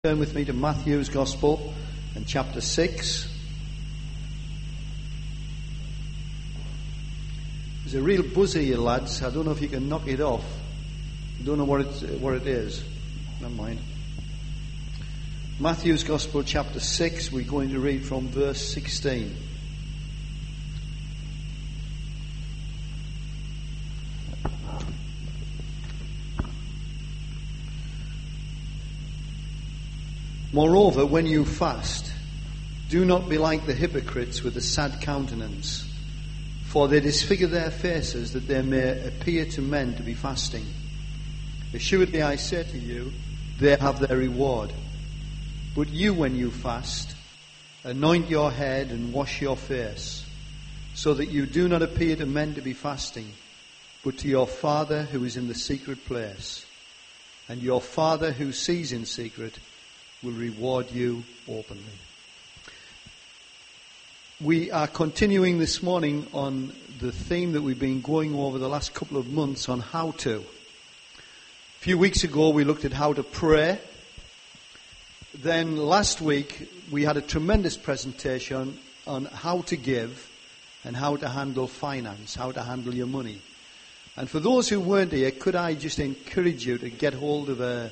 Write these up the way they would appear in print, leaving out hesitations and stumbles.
Turn with me to Matthew's Gospel and chapter 6. There's a real buzzer here, lads. I don't know if you can knock it off. I don't know what it is. Never mind. Matthew's Gospel chapter 6, we're going to read from verse 16. Moreover, when you fast, do not be like the hypocrites with a sad countenance, for they disfigure their faces that they may appear to men to be fasting. Assuredly I say to you, they have their reward. But you, when you fast, anoint your head and wash your face, so that you do not appear to men to be fasting, but to your Father who is in the secret place. And your Father who sees in secret will reward you openly. We are continuing this morning on the theme that we've been going over the last couple of months on how to. A few weeks ago we looked at how to pray. Then last week we had a tremendous presentation on how to give and how to handle finance, how to handle your money. And for those who weren't here, could I just encourage you to get hold of a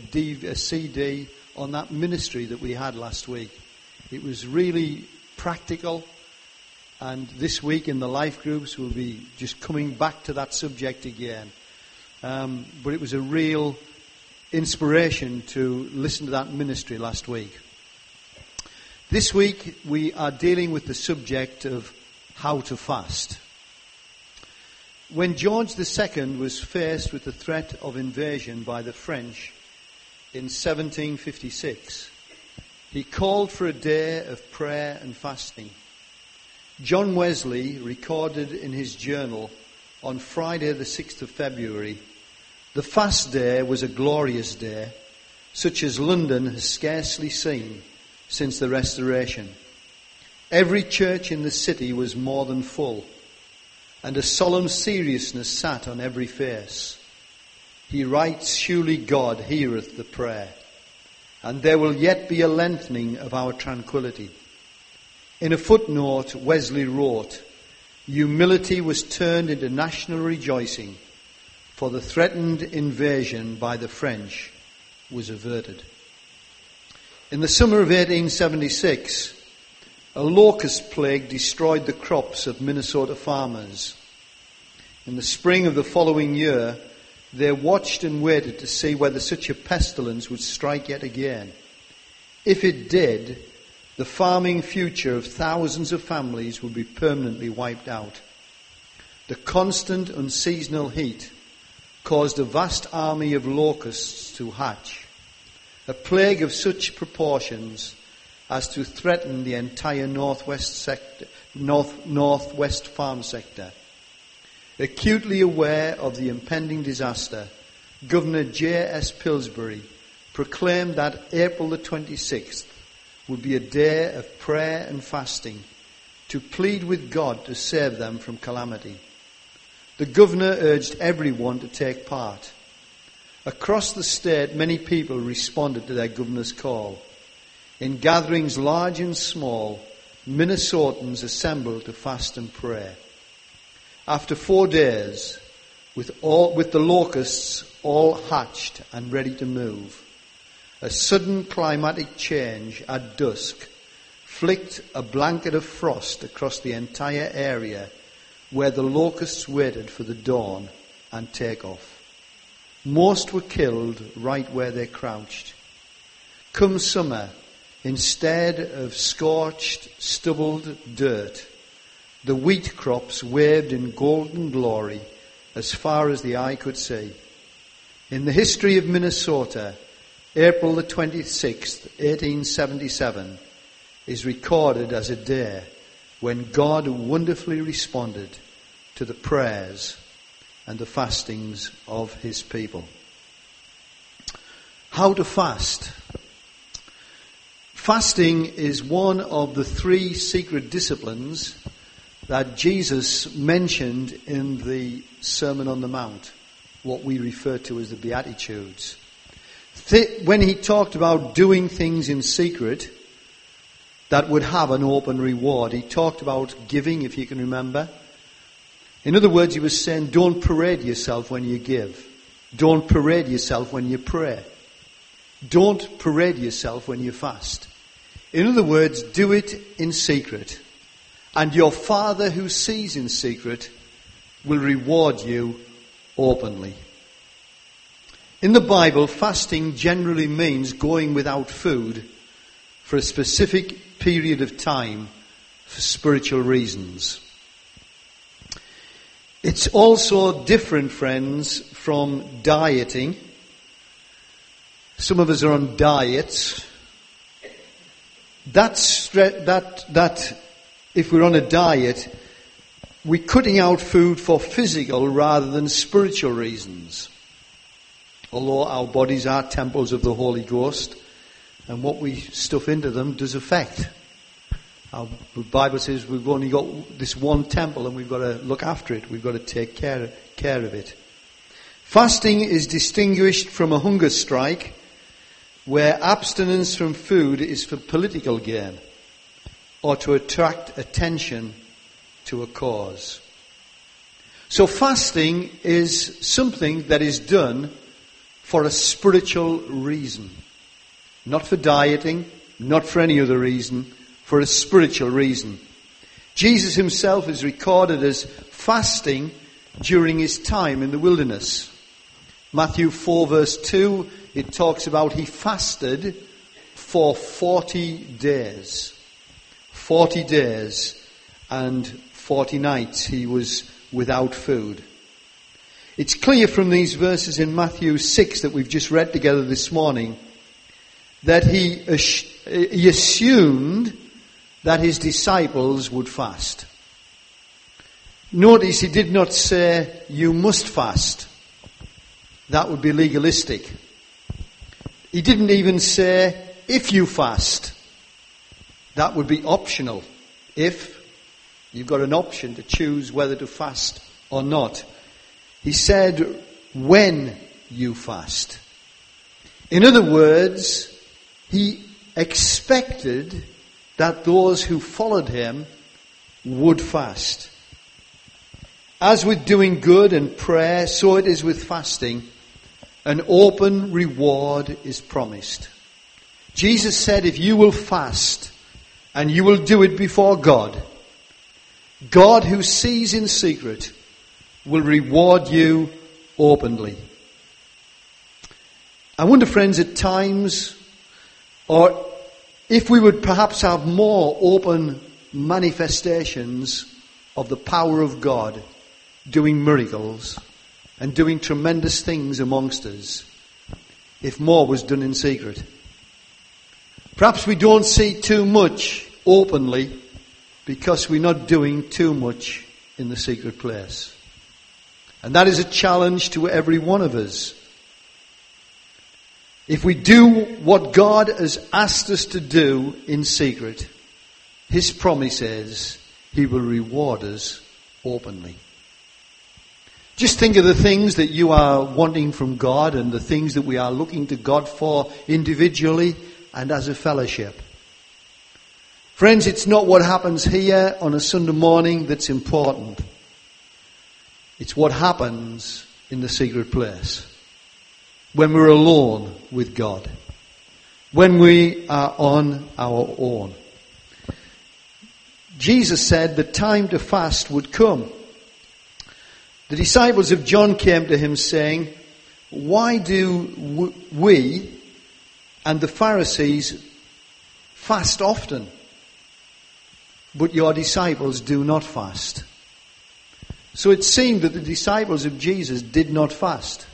CD on that ministry that we had last week. It was really practical, and this week in the life groups we'll be just coming back to that subject again. But it was a real inspiration to listen to that ministry last week. This week we are dealing with the subject of how to fast. When George II was faced with the threat of invasion by the French in 1756, he called for a day of prayer and fasting. John Wesley recorded in his journal on Friday the 6th of February, "The fast day was a glorious day, such as London has scarcely seen since the Restoration. Every church in the city was more than full, and a solemn seriousness sat on every face. He writes, surely God heareth the prayer, and there will yet be a lengthening of our tranquillity." In a footnote, Wesley wrote, "Humility was turned into national rejoicing, for the threatened invasion by the French was averted." In the summer of 1876, a locust plague destroyed the crops of Minnesota farmers. In the spring of the following year, they watched and waited to see whether such a pestilence would strike yet again. If it did, the farming future of thousands of families would be permanently wiped out. The constant unseasonal heat caused a vast army of locusts to hatch, a plague of such proportions as to threaten the entire northwest farm sector. Acutely aware of the impending disaster, Governor J.S. Pillsbury proclaimed that April the 26th would be a day of prayer and fasting to plead with God to save them from calamity. The governor urged everyone to take part. Across the state, many people responded to their governor's call. In gatherings large and small, Minnesotans assembled to fast and pray. After 4 days, with the locusts all hatched and ready to move, a sudden climatic change at dusk flicked a blanket of frost across the entire area where the locusts waited for the dawn and takeoff. Most were killed right where they crouched. Come summer, instead of scorched, stubbled dirt, the wheat crops waved in golden glory as far as the eye could see. In the history of Minnesota, April the 26th, 1877, is recorded as a day when God wonderfully responded to the prayers and the fastings of his people. How to fast. Fasting is one of the 3 secret disciplines that Jesus mentioned in the Sermon on the Mount, what we refer to as the Beatitudes. When he talked about doing things in secret that would have an open reward, he talked about giving, if you can remember. In other words, he was saying, don't parade yourself when you give. Don't parade yourself when you pray. Don't parade yourself when you fast. In other words, do it in secret. And your Father who sees in secret will reward you openly. In the Bible, fasting generally means going without food for a specific period of time for spiritual reasons. It's also different, friends, from dieting. Some of us are on diets. That if we're on a diet, we're cutting out food for physical rather than spiritual reasons. Although our bodies are temples of the Holy Ghost, and what we stuff into them does affect. Our Bible says we've only got this one temple and we've got to look after it. We've got to take care of it. Fasting is distinguished from a hunger strike, where abstinence from food is for political gain or to attract attention to a cause. So fasting is something that is done for a spiritual reason. Not for dieting, not for any other reason, for a spiritual reason. Jesus himself is recorded as fasting during his time in the wilderness. Matthew 4 verse 2, it talks about he fasted for 40 days. 40 days and 40 nights he was without food. It's clear from these verses in Matthew 6 that we've just read together this morning that he assumed that his disciples would fast. Notice he did not say, you must fast. That would be legalistic. He didn't even say, if you fast. That would be optional. If you've got an option to choose whether to fast or not. He said, when you fast. In other words, he expected that those who followed him would fast. As with doing good and prayer, so it is with fasting. An open reward is promised. Jesus said, if you will fast and you will do it before God, God who sees in secret will reward you openly. I wonder, friends, at times, or if we would perhaps have more open manifestations of the power of God doing miracles and doing tremendous things amongst us, if more was done in secret. Perhaps we don't see too much openly because we're not doing too much in the secret place. And that is a challenge to every one of us. If we do what God has asked us to do in secret, his promise is he will reward us openly. Just think of the things that you are wanting from God and the things that we are looking to God for individually and as a fellowship. Friends, it's not what happens here on a Sunday morning that's important. It's what happens in the secret place. When we're alone with God. When we are on our own. Jesus said the time to fast would come. The disciples of John came to him saying, why do we and the Pharisees fast often, but your disciples do not fast? So it seemed that the disciples of Jesus did not fast.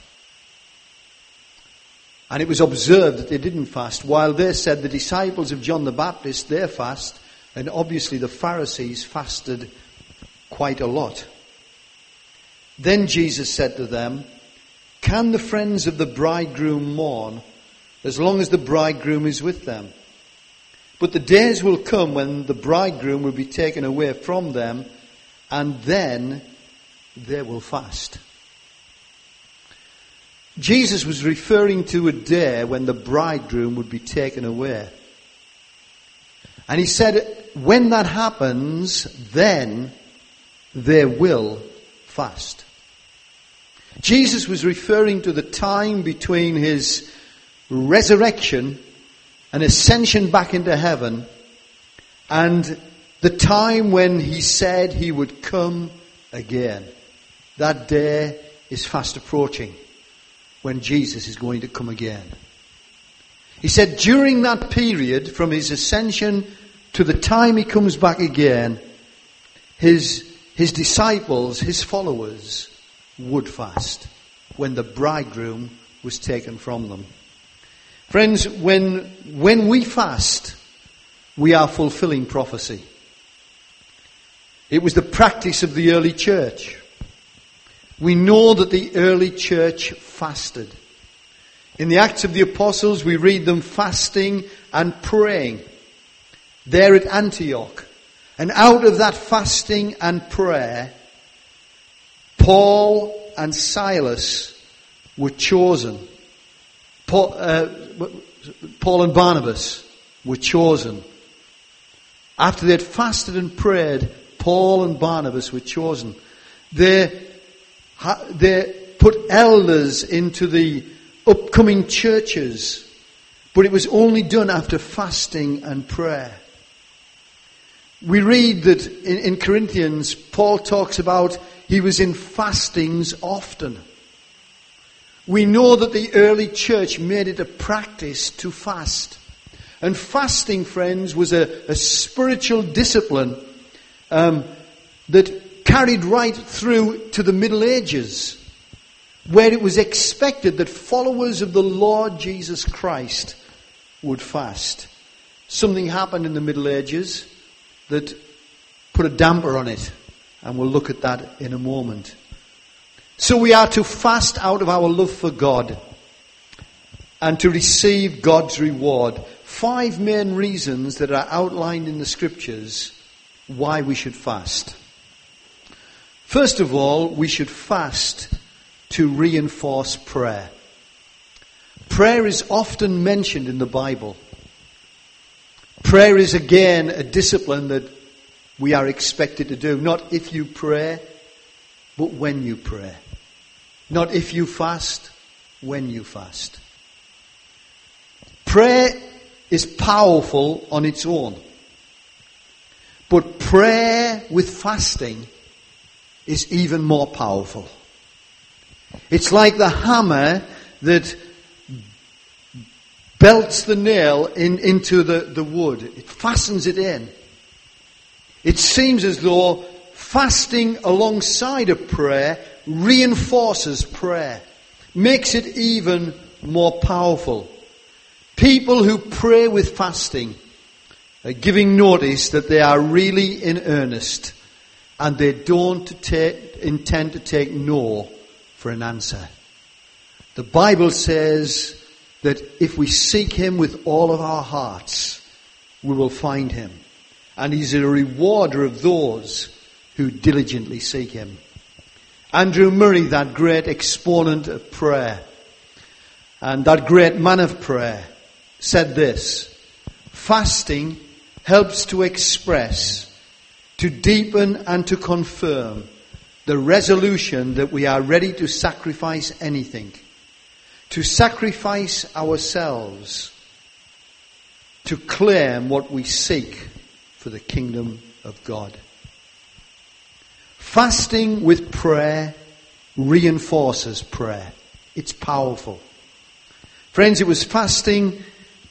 And it was observed that they didn't fast, while they said the disciples of John the Baptist, they fast, and obviously the Pharisees fasted quite a lot. Then Jesus said to them, can the friends of the bridegroom mourn as long as the bridegroom is with them? But the days will come when the bridegroom will be taken away from them, and then they will fast. Jesus was referring to a day when the bridegroom would be taken away. And he said, when that happens, then they will fast. Jesus was referring to the time between his resurrection and ascension back into heaven and the time when he said he would come again. That day is fast approaching when Jesus is going to come again. He said during that period, from his ascension to the time he comes back again, his disciples, his followers, would fast when the bridegroom was taken from them. Friends, when we fast, we are fulfilling prophecy. It was the practice of the early church. We know that the early church fasted. In the Acts of the Apostles, we read them fasting and praying there at Antioch. And out of that fasting and prayer, Paul and Silas were chosen. Paul and Barnabas were chosen. After they'd fasted and prayed, Paul and Barnabas were chosen. They put elders into the upcoming churches, but it was only done after fasting and prayer. We read that in Corinthians, Paul talks about he was in fastings often. We know that the early church made it a practice to fast. And fasting, friends, was a spiritual discipline that carried right through to the Middle Ages, where it was expected that followers of the Lord Jesus Christ would fast. Something happened in the Middle Ages that put a damper on it, and we'll look at that in a moment. So we are to fast out of our love for God and to receive God's reward. 5 main reasons that are outlined in the scriptures why we should fast. First of all, we should fast to reinforce prayer. Prayer is often mentioned in the Bible. Prayer is again a discipline that we are expected to do. Not if you pray, but when you pray. Not if you fast, when you fast. Prayer is powerful on its own. But prayer with fasting is even more powerful. It's like the hammer that belts the nail into the wood. It fastens it in. It seems as though fasting alongside of prayer reinforces prayer, makes it even more powerful. People who pray with fasting are giving notice that they are really in earnest and they don't intend to take no for an answer. The Bible says that if we seek him with all of our hearts, we will find him. And he's a rewarder of those who diligently seek him. Andrew Murray, that great exponent of prayer, and that great man of prayer, said this: fasting helps to express, to deepen and to confirm the resolution that we are ready to sacrifice anything, to sacrifice ourselves, to claim what we seek for the kingdom of God. Fasting with prayer reinforces prayer. It's powerful. Friends, it's fasting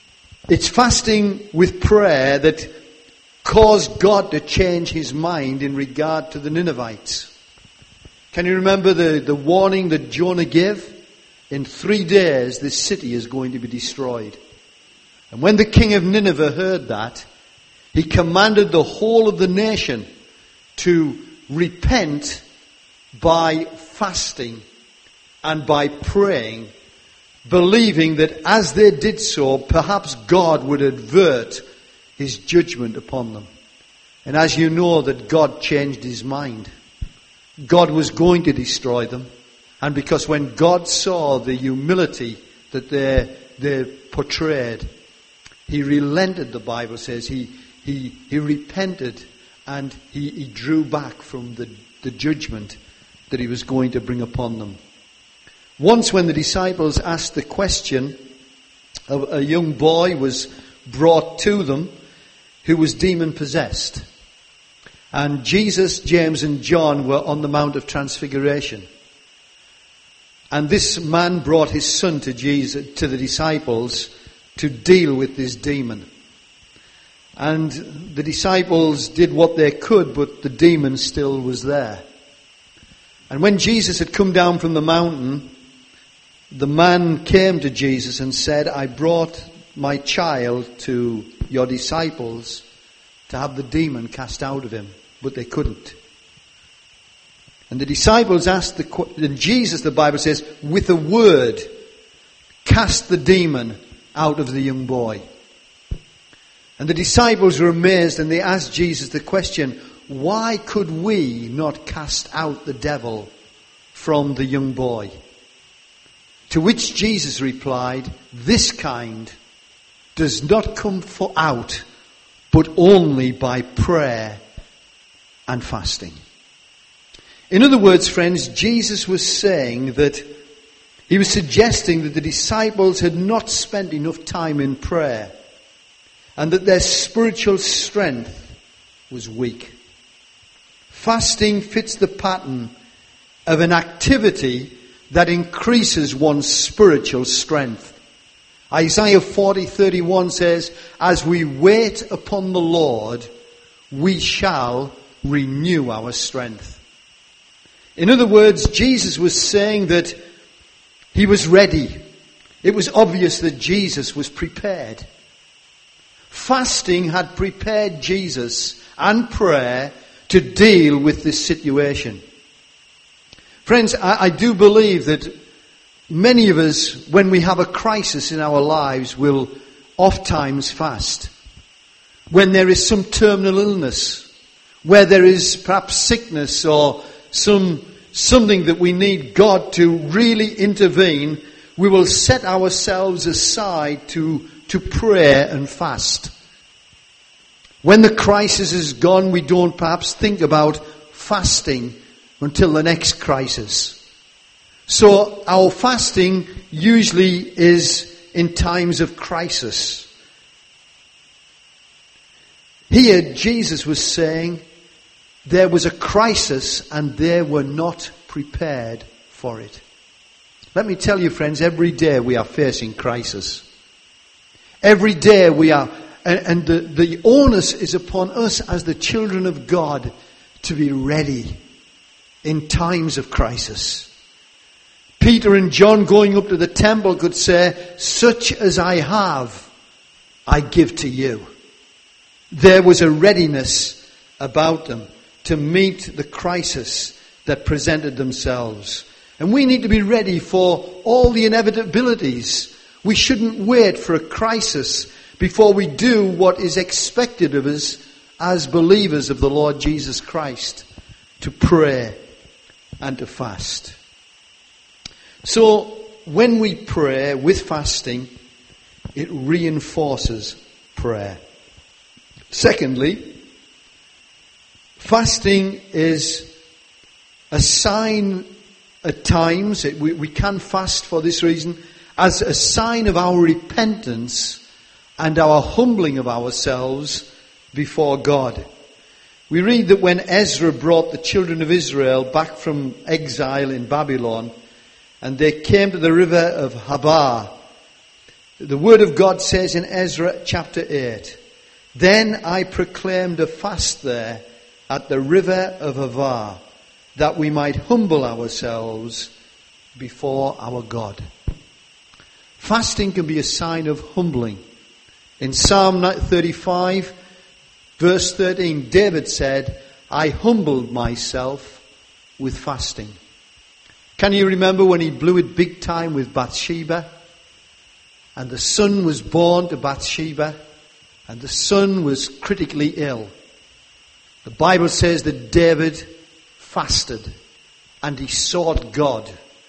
with prayer that caused God to change his mind in regard to the Ninevites. Can you remember the warning that Jonah gave? In 3 days this city is going to be destroyed. And when the king of Nineveh heard that, he commanded the whole of the nation to repent by fasting and by praying, believing that as they did so, perhaps God would avert his judgment upon them. And as you know, that God changed his mind. God was going to destroy them, And because when God saw the humility that they portrayed, he relented, the Bible says. He repented, and he drew back from the judgment that he was going to bring upon them. Once when the disciples asked the question, a young boy was brought to them who was demon-possessed. And Jesus, James and John were on the Mount of Transfiguration. And this man brought his son to the disciples to deal with this demon. And the disciples did what they could, but the demon still was there. And when Jesus had come down from the mountain, the man came to Jesus and said, I brought my child to your disciples to have the demon cast out of him, but they couldn't. And the disciples asked and Jesus, the Bible says, with a word, cast the demon out of the young boy. And the disciples were amazed, and they asked Jesus the question, why could we not cast out the devil from the young boy? To which Jesus replied, this kind does not come out, but only by prayer and fasting. In other words, friends, Jesus was saying that he was suggesting that the disciples had not spent enough time in prayer and that their spiritual strength was weak. Fasting fits the pattern of an activity that increases one's spiritual strength. Isaiah 40:31 says, as we wait upon the Lord, we shall renew our strength. In other words, Jesus was saying that he was ready. It was obvious that Jesus was prepared. Fasting had prepared Jesus and prayer to deal with this situation. Friends, I do believe that many of us, when we have a crisis in our lives, will oft-times fast. When there is some terminal illness, where there is perhaps sickness or something that we need God to really intervene, we will set ourselves aside to pray and fast. When the crisis is gone, we don't perhaps think about fasting until the next crisis. So our fasting usually is in times of crisis. Here Jesus was saying there was a crisis and they were not prepared for it. Let me tell you, friends, every day we are facing crisis. Every day we are, and the onus is upon us as the children of God to be ready in times of crisis. Peter and John going up to the temple could say, such as I have, I give to you. There was a readiness about them to meet the crisis that presented themselves. And we need to be ready for all the inevitabilities. We shouldn't wait for a crisis before we do what is expected of us as believers of the Lord Jesus Christ, to pray and to fast. So when we pray with fasting, it reinforces prayer. Secondly, fasting is a sign at times, we can fast for this reason, as a sign of our repentance and our humbling of ourselves before God. We read that when Ezra brought the children of Israel back from exile in Babylon, and they came to the river of Habar, the word of God says in Ezra chapter 8, then I proclaimed a fast there at the river of Habar, that we might humble ourselves before our God. Fasting can be a sign of humbling. In Psalm 35, verse 13, David said, I humbled myself with fasting. Can you remember when he blew it big time with Bathsheba? And the son was born to Bathsheba, and the son was critically ill. The Bible says that David fasted and he sought God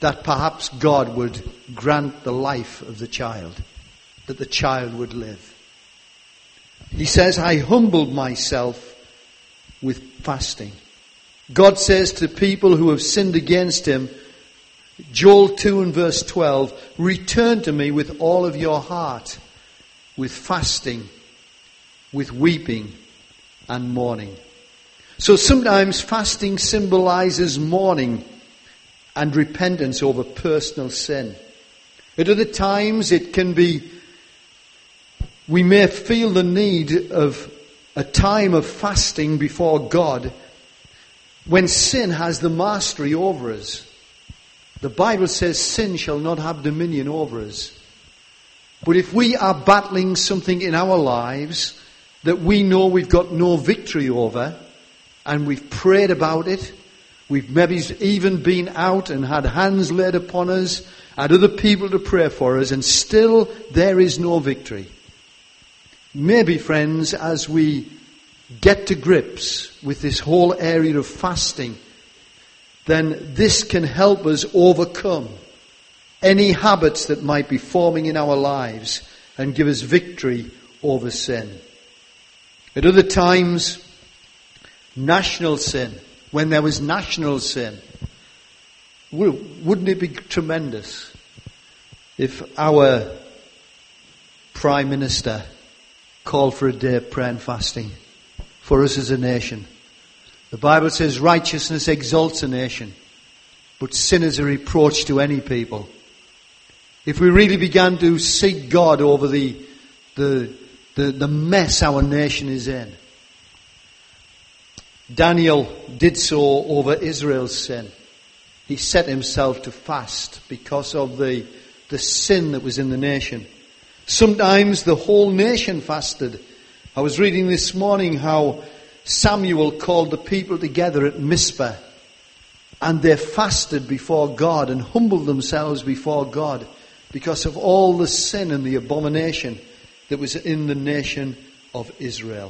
that perhaps God would grant the life of the child, that the child would live. He says, I humbled myself with fasting. God says to people who have sinned against him, Joel 2 and verse 12, return to me with all of your heart, with fasting, with weeping and mourning. So sometimes fasting symbolizes mourning and repentance over personal sin. At other times it can be, we may feel the need of a time of fasting before God when sin has the mastery over us. The Bible says sin shall not have dominion over us. But if we are battling something in our lives that we know we've got no victory over, and we've prayed about it, we've maybe even been out and had hands laid upon us, had other people to pray for us, and still there is no victory. Maybe, friends, as we get to grips with this whole area of fasting, then this can help us overcome any habits that might be forming in our lives and give us victory over sin. At other times, national sin, when there was national sin, wouldn't it be tremendous if our Prime Minister called for a day of prayer and fasting for us as a nation? The Bible says righteousness exalts a nation, but sin is a reproach to any people. If we really began to seek God over the mess our nation is in. Daniel did so over Israel's sin. He set himself to fast because of the sin that was in the nation. Sometimes the whole nation fasted. I was reading this morning how Samuel called the people together at Mizpah, and they fasted before God and humbled themselves before God because of all the sin and the abomination that was in the nation of Israel.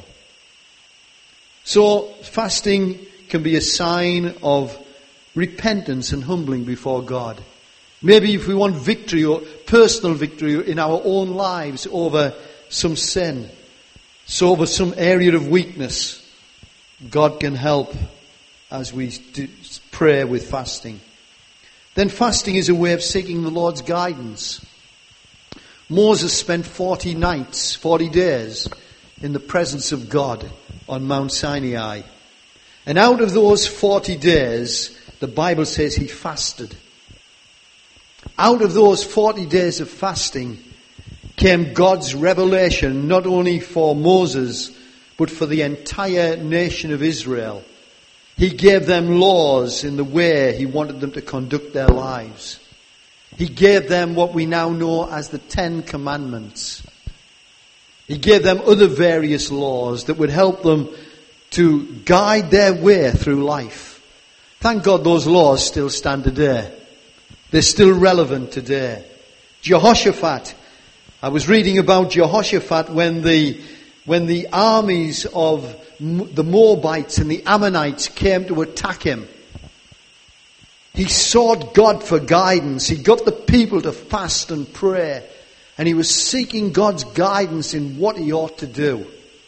So fasting can be a sign of repentance and humbling before God. Maybe if we want victory or personal victory in our own lives over some sin, so over some area of weakness, God can help as we pray with fasting. Then fasting is a way of seeking the Lord's guidance. Moses spent 40 nights, 40 days in the presence of God on Mount Sinai. And out of those 40 days, the Bible says he fasted. Out of those 40 days of fasting came God's revelation, not only for Moses, but for the entire nation of Israel. He gave them laws in the way he wanted them to conduct their lives. He gave them what we now know as the 10 Commandments. He gave them other various laws that would help them to guide their way through life. Thank God those laws still stand today. They're still relevant today. Jehoshaphat. I was reading about Jehoshaphat when the armies of the Moabites and the Ammonites came to attack him. He sought God for guidance. He got the people to fast and pray. And he was seeking God's guidance in what he ought to do.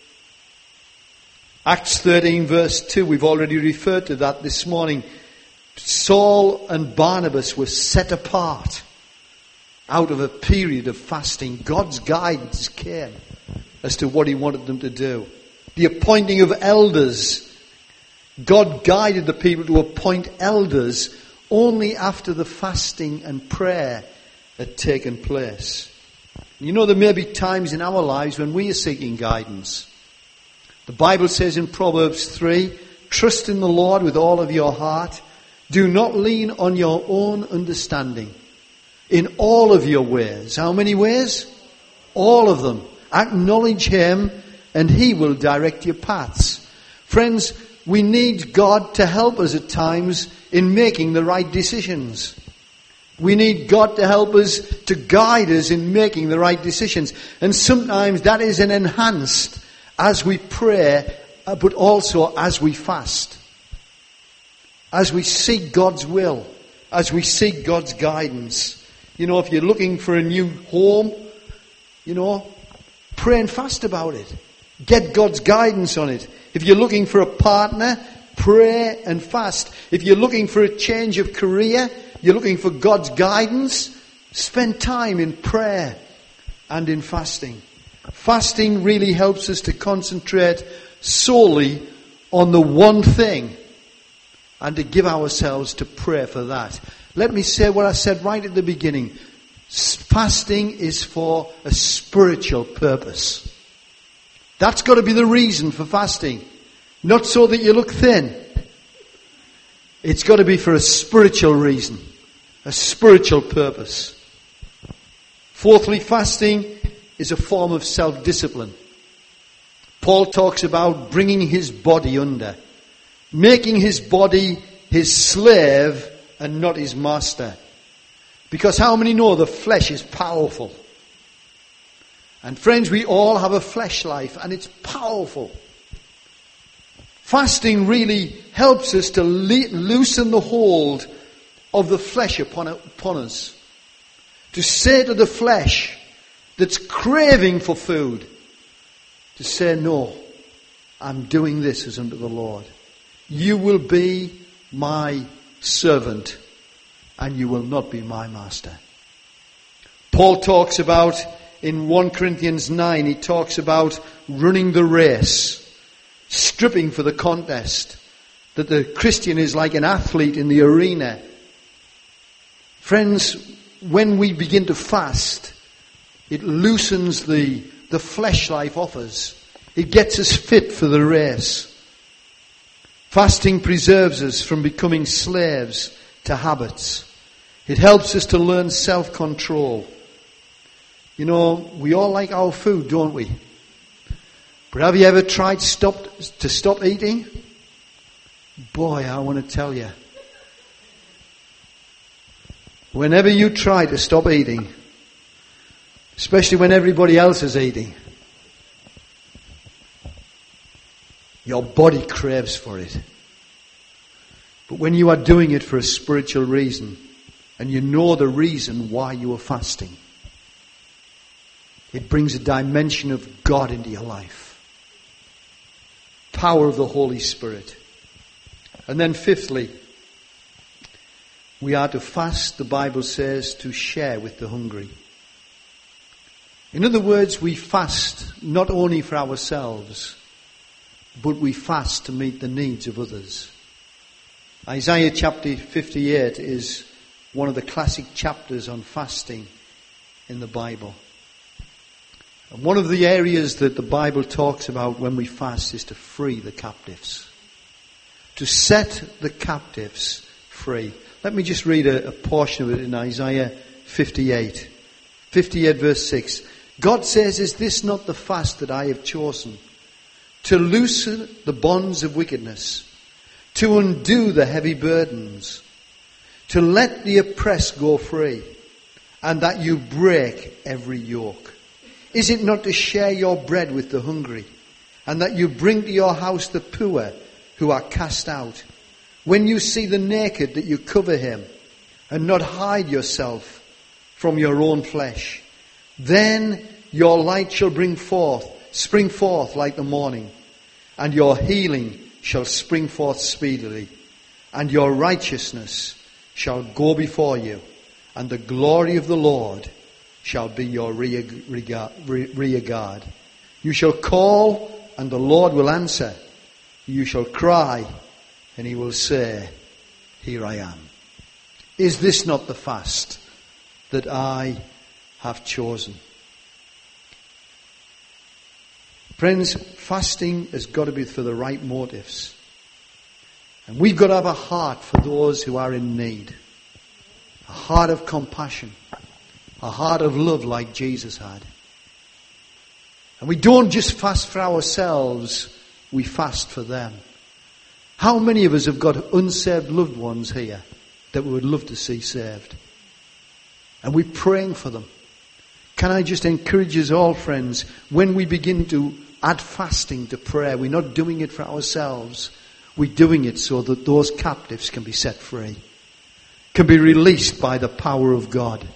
Acts 13 verse 2, we've already referred to that this morning. Saul and Barnabas were set apart out of a period of fasting. God's guidance came as to what he wanted them to do. The appointing of elders. God guided the people to appoint elders only after the fasting and prayer had taken place. You know, there may be times in our lives when we are seeking guidance. The Bible says in Proverbs 3, trust in the Lord with all of your heart. Do not lean on your own understanding. In all of your ways. How many ways? All of them. Acknowledge him and he will direct your paths. Friends, we need God to help us at times in making the right decisions. We need God to help us, to guide us in making the right decisions. And sometimes that is enhanced as we pray, but also as we fast. As we seek God's will. as we seek God's guidance. You know, if you're looking for a new home, you know, pray and fast about it. Get God's guidance on it. If you're looking for a partner, pray and fast. If you're looking for a change of career, you're looking for God's guidance, spend time in prayer and in fasting. Fasting really helps us to concentrate solely on the one thing and to give ourselves to prayer for that. Let me say what I said right at the beginning. Fasting is for a spiritual purpose. That's got to be the reason for fasting. Not so that you look thin. It's got to be for a spiritual reason. A spiritual purpose. Fourthly, fasting is a form of self-discipline. Paul talks about bringing his body under. Making his body his slave and not his master. Because how many know the flesh is powerful? And friends, we all have a flesh life and it's powerful. Fasting really helps us to loosen the hold of the flesh upon us. To say to the flesh that's craving for food, to say, no, I'm doing this as unto the Lord. You will be my servant and you will not be my master. Paul talks about, in 1 Corinthians 9, he talks about running the race, stripping for the contest, that the Christian is like an athlete in the arena. Friends, when we begin to fast, it loosens the flesh life off us. It gets us fit for the race. Fasting preserves us from becoming slaves to habits. It helps us to learn self-control. You know, we all like our food, don't we? But have you ever tried to stop eating? Boy, I want to tell you. Whenever you try to stop eating, especially when everybody else is eating, your body craves for it. But when you are doing it for a spiritual reason, and you know the reason why you are fasting, it brings a dimension of God into your life. Power of the Holy Spirit. And then fifthly, we are to fast, the Bible says, to share with the hungry. In other words, we fast not only for ourselves, but we fast to meet the needs of others. Isaiah chapter 58 is one of the classic chapters on fasting in the Bible. And one of the areas that the Bible talks about when we fast is to free the captives. To set the captives free. Let me just read a portion of it in Isaiah 58. 58 verse 6. God says, is this not the fast that I have chosen? To loosen the bonds of wickedness, to undo the heavy burdens, to let the oppressed go free, and that you break every yoke. Is it not to share your bread with the hungry, and that you bring to your house the poor who are cast out? When you see the naked, that you cover him, and not hide yourself from your own flesh. Then your light shall spring forth like the morning, and your healing shall spring forth speedily, and your righteousness shall go before you, and the glory of the Lord shall be your rear guard. You shall call, and the Lord will answer. You shall cry, and he will say, here I am. Is this not the fast that I have chosen? Friends, fasting has got to be for the right motives. And we've got to have a heart for those who are in need. A heart of compassion. A heart of love like Jesus had. And we don't just fast for ourselves, we fast for them. How many of us have got unsaved loved ones here that we would love to see saved? And we're praying for them. Can I just encourage us all, friends, when we begin to add fasting to prayer, we're not doing it for ourselves. We're doing it so that those captives can be set free. can be released by the power of God.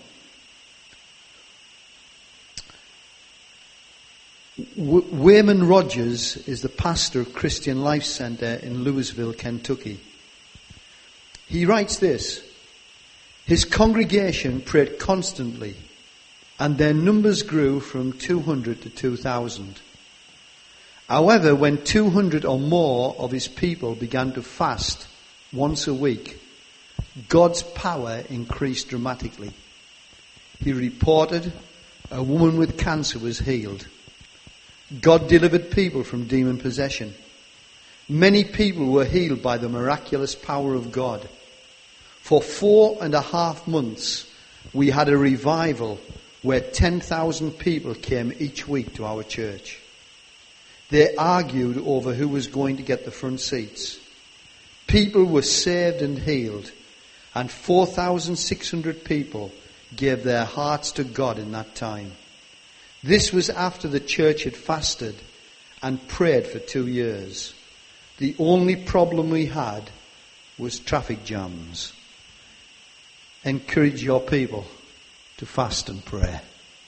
Wayman Rogers is the pastor of Christian Life Center in Louisville, Kentucky. He writes this: his congregation prayed constantly, and their numbers grew from 200 to 2,000. However, when 200 or more of his people began to fast once a week, God's power increased dramatically. He reported a woman with cancer was healed. God delivered people from demon possession. Many people were healed by the miraculous power of God. For 4.5 months, we had a revival where 10,000 people came each week to our church. They argued over who was going to get the front seats. People were saved and healed, and 4,600 people gave their hearts to God in that time. This was after the church had fasted and prayed for 2 years. The only problem we had was traffic jams. Encourage your people to fast and pray.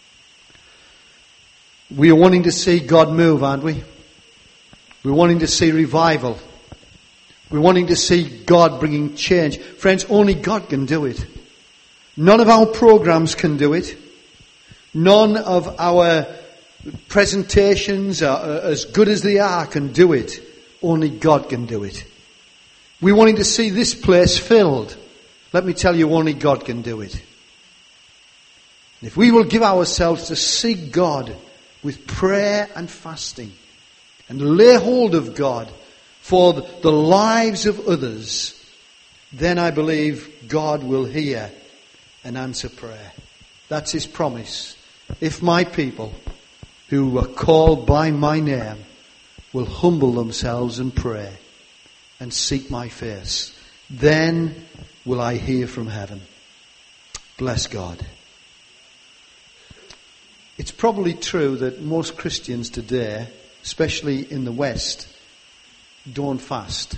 We are wanting to see God move, aren't we? We're wanting to see revival. We're wanting to see God bringing change. Friends, only God can do it. None of our programs can do it. None of our presentations, as good as they are, can do it. Only God can do it. We're wanting to see this place filled. Let me tell you, only God can do it. If we will give ourselves to seek God with prayer and fasting, and lay hold of God for the lives of others, then I believe God will hear and answer prayer. That's his promise. If my people, who are called by my name, will humble themselves and pray and seek my face, then will I hear from heaven. Bless God. It's probably true that most Christians today, especially in the West, don't fast.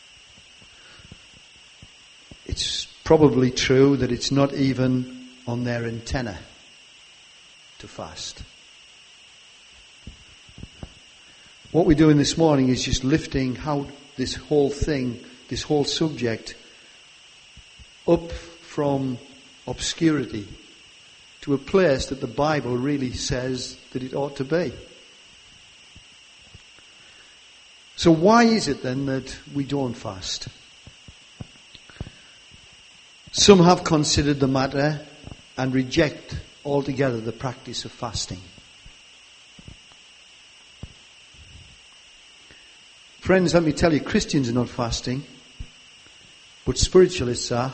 It's probably true that it's not even on their antenna to fast. What we're doing this morning is just lifting out this whole thing, this whole subject, up from obscurity to a place that the Bible really says that it ought to be. So why is it then that we don't fast? Some have considered the matter and reject altogether the practice of fasting. Friends, let me tell you, Christians are not fasting, but spiritualists are.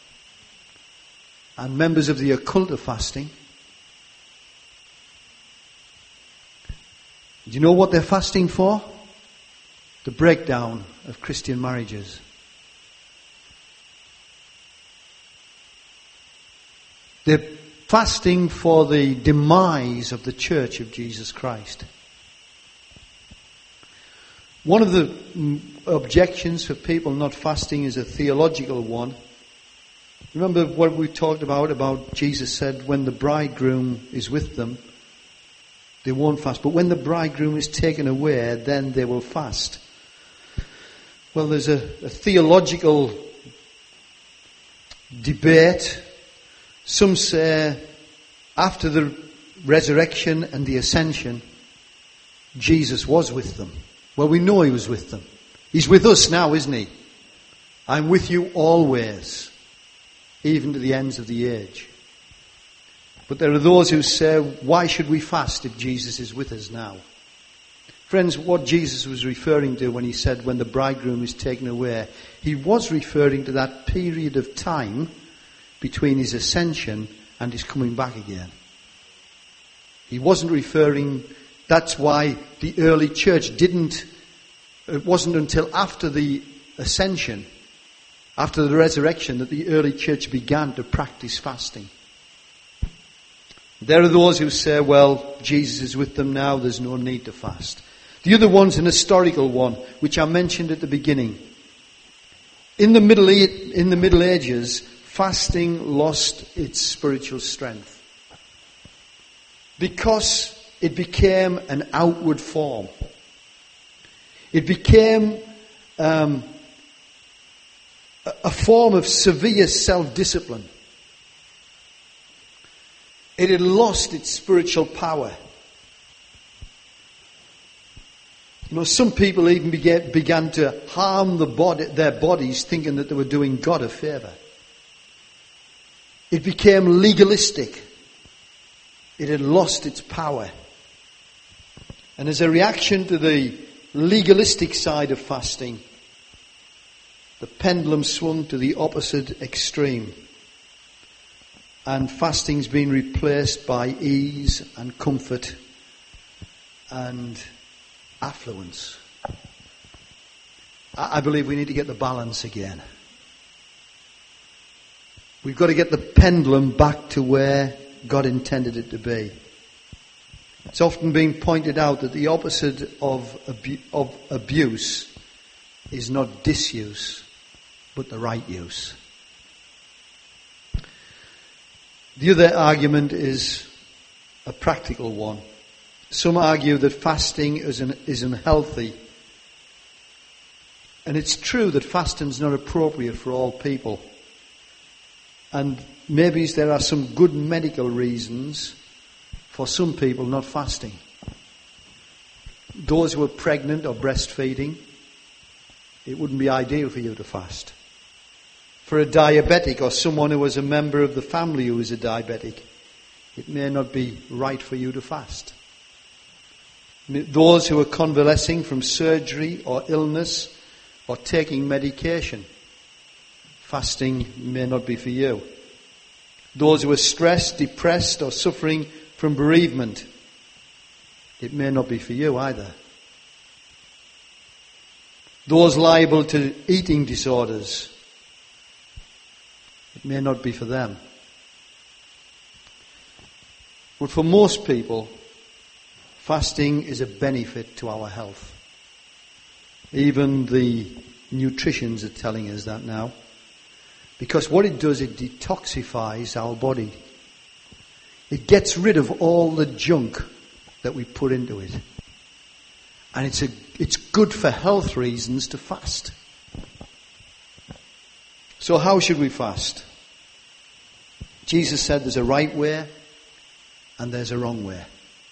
And members of the occult are fasting. Do you know what they're fasting for? The breakdown of Christian marriages. They're fasting for the demise of the Church of Jesus Christ. One of the objections for people not fasting is a theological one. Remember what we talked about Jesus said, when the bridegroom is with them, they won't fast. But when the bridegroom is taken away, then they will fast. Well, there's a theological debate. Some say after the resurrection and the ascension, Jesus was with them. Well, we know he was with them. He's with us now, isn't he? I'm with you always, even to the ends of the age. But there are those who say, why should we fast if Jesus is with us now? Friends, what Jesus was referring to when he said when the bridegroom is taken away, he was referring to that period of time between his ascension and his coming back again. He wasn't referring, that's why the early church it wasn't until after the ascension, after the resurrection, that the early church began to practice fasting. There are those who say, well, Jesus is with them now, there's no need to fast. The other one's an historical one, which I mentioned at the beginning. In the Middle Ages, fasting lost its spiritual strength because it became an outward form. It became a form of severe self-discipline. It had lost its spiritual power. Some people even began to harm their bodies, thinking that they were doing God a favour. It became legalistic. It had lost its power. And as a reaction to the legalistic side of fasting, the pendulum swung to the opposite extreme. And fasting's been replaced by ease and comfort and affluence. I believe we need to get the balance again. We've got to get the pendulum back to where God intended it to be. It's often been pointed out that the opposite of abuse is not disuse, but the right use. The other argument is a practical one. Some argue that fasting is unhealthy. And it's true that fasting is not appropriate for all people. And maybe there are some good medical reasons for some people not fasting. Those who are pregnant or breastfeeding, it wouldn't be ideal for you to fast. For a diabetic or someone who is a member of the family who is a diabetic, it may not be right for you to fast. Those who are convalescing from surgery or illness or taking medication, fasting may not be for you. Those who are stressed, depressed, or suffering from bereavement, it may not be for you either. Those liable to eating disorders, it may not be for them. But for most people, fasting is a benefit to our health. Even the nutritionists are telling us that now. Because what it does, it detoxifies our body. It gets rid of all the junk that we put into it. And it's good for health reasons to fast. So how should we fast? Jesus said there's a right way and there's a wrong way.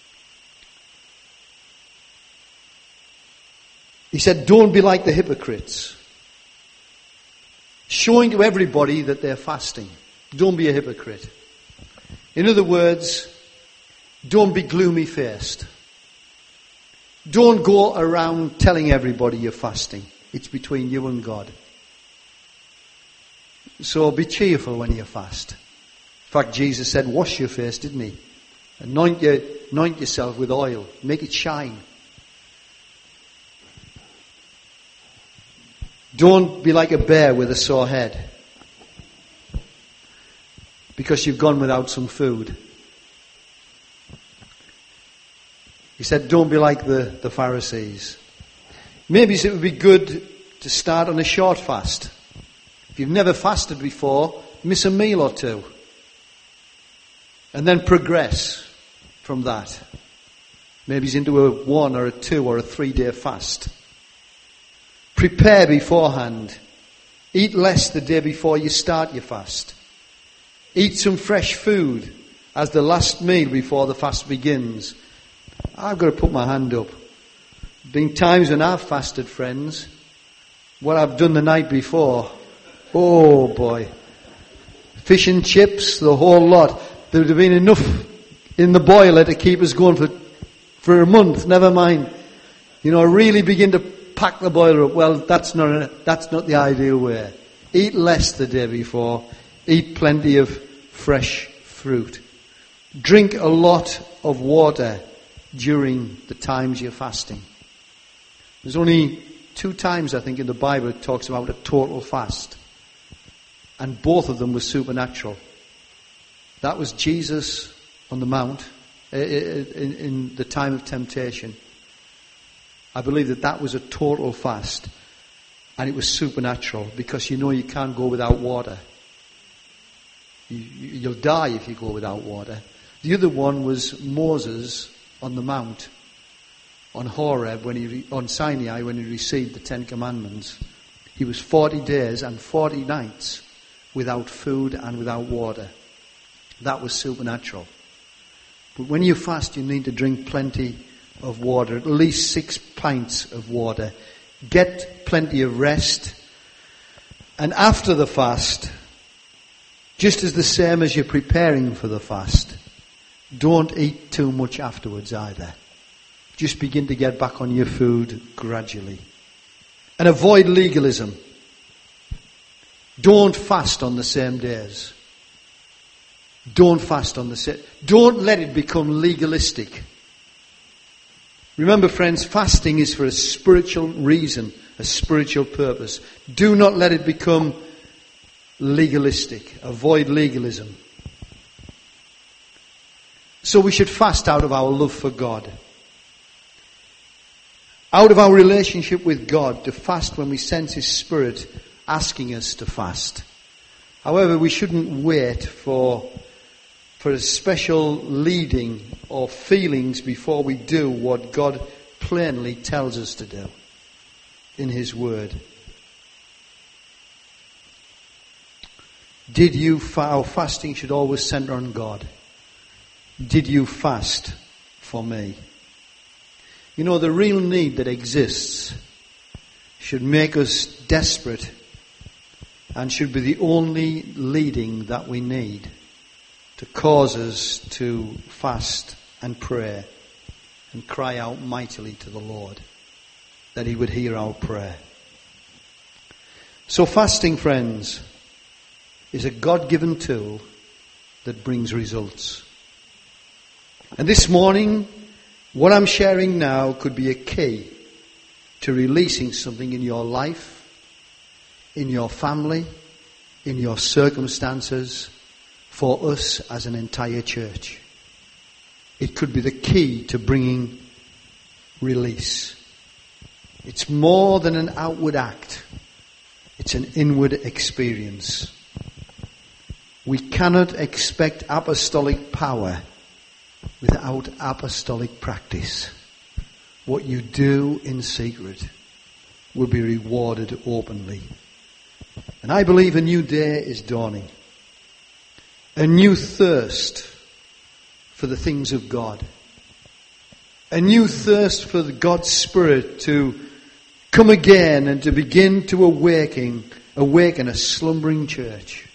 He said, don't be like the hypocrites, showing to everybody that they're fasting. Don't be a hypocrite. In other words, don't be gloomy-faced. Don't go around telling everybody you're fasting. It's between you and God. So be cheerful when you fast. In fact, Jesus said, wash your face, didn't he? Anoint yourself with oil. Make it shine. Don't be like a bear with a sore head because you've gone without some food. He said, don't be like the Pharisees. Maybe it would be good to start on a short fast. If you've never fasted before, miss a meal or two. And then progress from that. Maybe it's into a 1 or a 2 or a 3-day fast. Prepare beforehand. Eat less the day before you start your fast. Eat some fresh food as the last meal before the fast begins. I've got to put my hand up. Been times when I've fasted, friends, what I've done the night before. Oh boy. Fish and chips, the whole lot. There would have been enough in the boiler to keep us going for a month, never mind. Really begin to pack the boiler up. Well, that's not the ideal way. Eat less the day before. Eat plenty of fresh fruit. Drink a lot of water during the times you're fasting. There's only 2 times, I think, in the Bible it talks about a total fast. And both of them were supernatural. That was Jesus on the Mount in the time of temptation. I believe that was a total fast. And it was supernatural because you can't go without water. You'll die if you go without water. The other one was Moses on the mount, on Horeb, on Sinai, when he received the 10 Commandments. He was 40 days and 40 nights without food and without water. That was supernatural. But when you fast, you need to drink plenty of water, at least 6 pints of water. Get plenty of rest. And after the fast, just as the same as you're preparing for the fast, don't eat too much afterwards either. Just begin to get back on your food gradually. And avoid legalism. Don't fast on the same days. Don't fast on the same. Don't let it become legalistic. Remember, friends, fasting is for a spiritual reason, a spiritual purpose. Do not let it become legalistic. Avoid legalism. So we should fast out of our love for God. Out of our relationship with God, to fast when we sense His Spirit asking us to fast. However, we shouldn't wait for a special leading or feelings before we do what God plainly tells us to do in His Word. Our fasting should always center on God. Did you fast for me? You know, the real need that exists should make us desperate and should be the only leading that we need to cause us to fast and pray and cry out mightily to the Lord that He would hear our prayer. So fasting, friends, is a God-given tool that brings results. And this morning, what I'm sharing now could be a key to releasing something in your life, in your family, in your circumstances, for us as an entire church. It could be the key to bringing release. It's more than an outward act. It's an inward experience. We cannot expect apostolic power without apostolic practice. What you do in secret will be rewarded openly. And I believe a new day is dawning. A new thirst for the things of God. A new thirst for God's Spirit to come again and to begin to awaken a slumbering church.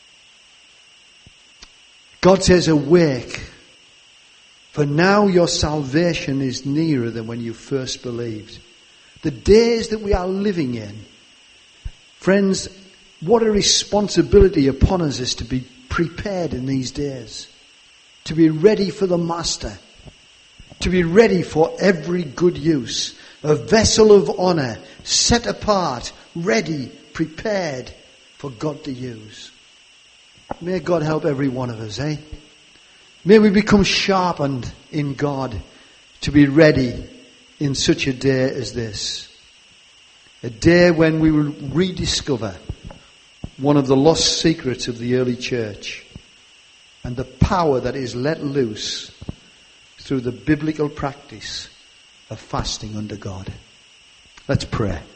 God says, awake, for now your salvation is nearer than when you first believed. The days that we are living in, friends, what a responsibility upon us is to be prepared in these days, to be ready for the Master, to be ready for every good use, a vessel of honor, set apart, ready, prepared for God to use. May God help every one of us, eh? May we become sharpened in God to be ready in such a day as this. A day when we will rediscover one of the lost secrets of the early church and the power that is let loose through the biblical practice of fasting under God. Let's pray.